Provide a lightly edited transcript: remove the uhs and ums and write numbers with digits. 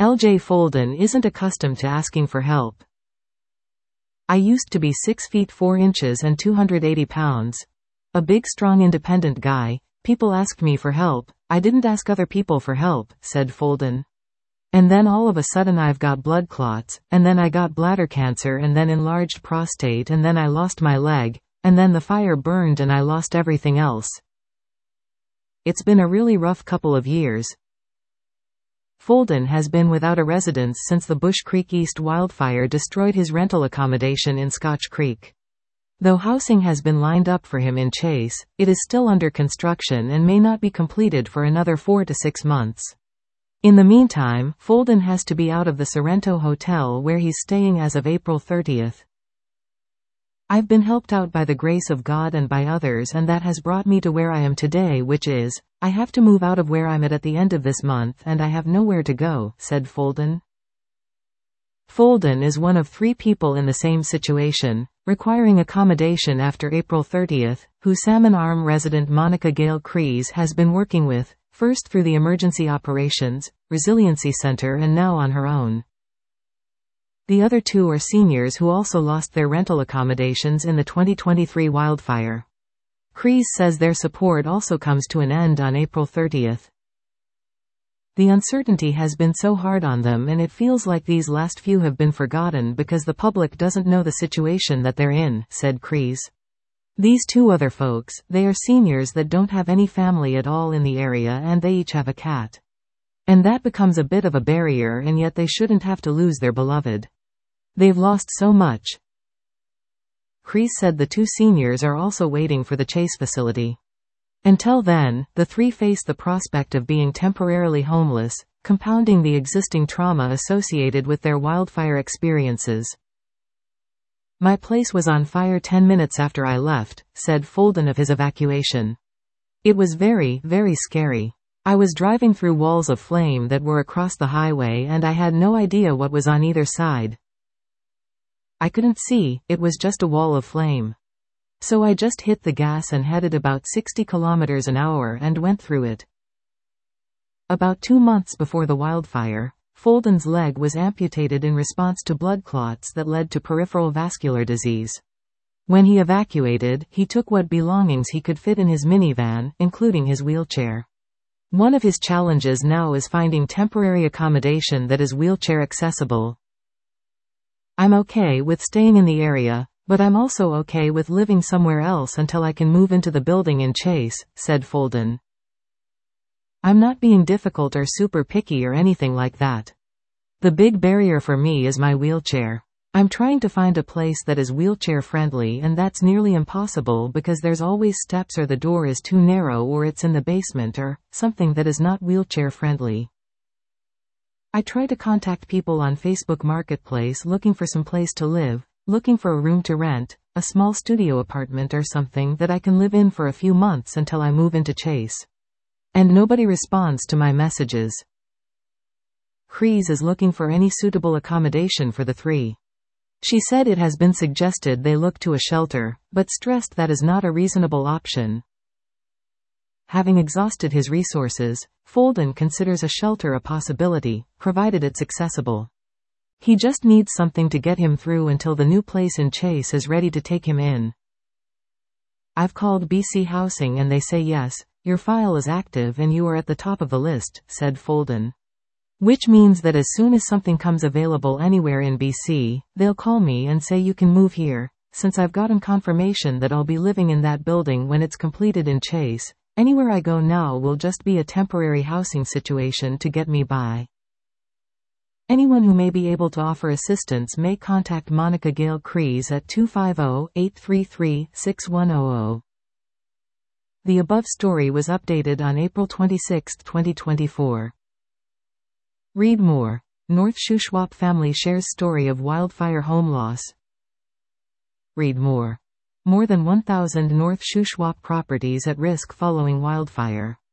LJ Folden isn't accustomed to asking for help. I used to be 6 feet 4 inches and 280 pounds. A big strong independent guy. People asked me for help. I didn't ask other people for help, said Folden. And then all of a sudden I've got blood clots, and then I got bladder cancer and then enlarged prostate and then I lost my leg, and then the fire burned and I lost everything else. It's been a really rough couple of years. Folden has been without a residence since the Bush Creek East wildfire destroyed his rental accommodation in Scotch Creek. Though housing has been lined up for him in Chase, it is still under construction and may not be completed for another 4 to 6 months. In the meantime, Folden has to be out of the Sorrento Hotel where he's staying as of April 30th. I've been helped out by the grace of God and by others, and that has brought me to where I am today, which is, I have to move out of where I'm at the end of this month and I have nowhere to go, said Folden. Folden is one of 3 people in the same situation, requiring accommodation after April 30th, who Salmon Arm resident Monica Gale Crees has been working with, first through the Emergency Operations, Resiliency Center and now on her own. The other 2 are seniors who also lost their rental accommodations in the 2023 wildfire. Crees says their support also comes to an end on April 30th. The uncertainty has been so hard on them and it feels like these last few have been forgotten because the public doesn't know the situation that they're in, said Crees. These 2 other folks, they are seniors that don't have any family at all in the area and they each have a cat. And that becomes a bit of a barrier, and yet they shouldn't have to lose their beloved. They've lost so much. Crees said the 2 seniors are also waiting for the Chase facility. Until then, the 3 face the prospect of being temporarily homeless, compounding the existing trauma associated with their wildfire experiences. My place was on fire 10 minutes after I left, said Folden of his evacuation. It was very, very scary. I was driving through walls of flame that were across the highway and I had no idea what was on either side. I couldn't see, it was just a wall of flame. So I just hit the gas and headed about 60 kilometers an hour and went through it. About 2 months before the wildfire, Folden's leg was amputated in response to blood clots that led to peripheral vascular disease. When he evacuated, he took what belongings he could fit in his minivan, including his wheelchair. One of his challenges now is finding temporary accommodation that is wheelchair accessible. I'm okay with staying in the area, but I'm also okay with living somewhere else until I can move into the building in Chase, said Folden. I'm not being difficult or super picky or anything like that. The big barrier for me is my wheelchair. I'm trying to find a place that is wheelchair friendly, and that's nearly impossible because there's always steps or the door is too narrow or it's in the basement or something that is not wheelchair friendly. I try to contact people on Facebook Marketplace looking for some place to live, looking for a room to rent, a small studio apartment or something that I can live in for a few months until I move into Chase. And nobody responds to my messages. Crees is looking for any suitable accommodation for the 3. She said it has been suggested they look to a shelter, but stressed that is not a reasonable option. Having exhausted his resources, Folden considers a shelter a possibility, provided it's accessible. He just needs something to get him through until the new place in Chase is ready to take him in. I've called BC Housing and they say yes, your file is active and you are at the top of the list, said Folden. Which means that as soon as something comes available anywhere in BC, they'll call me and say you can move here. Since I've gotten confirmation that I'll be living in that building when it's completed in Chase, anywhere I go now will just be a temporary housing situation to get me by. Anyone who may be able to offer assistance may contact Monica Gale Crees at 250-833-6100. The above story was updated on April 26, 2024. Read more. North Shuswap family shares story of wildfire home loss. Read more. More than 1,000 North Shuswap properties at risk following wildfire.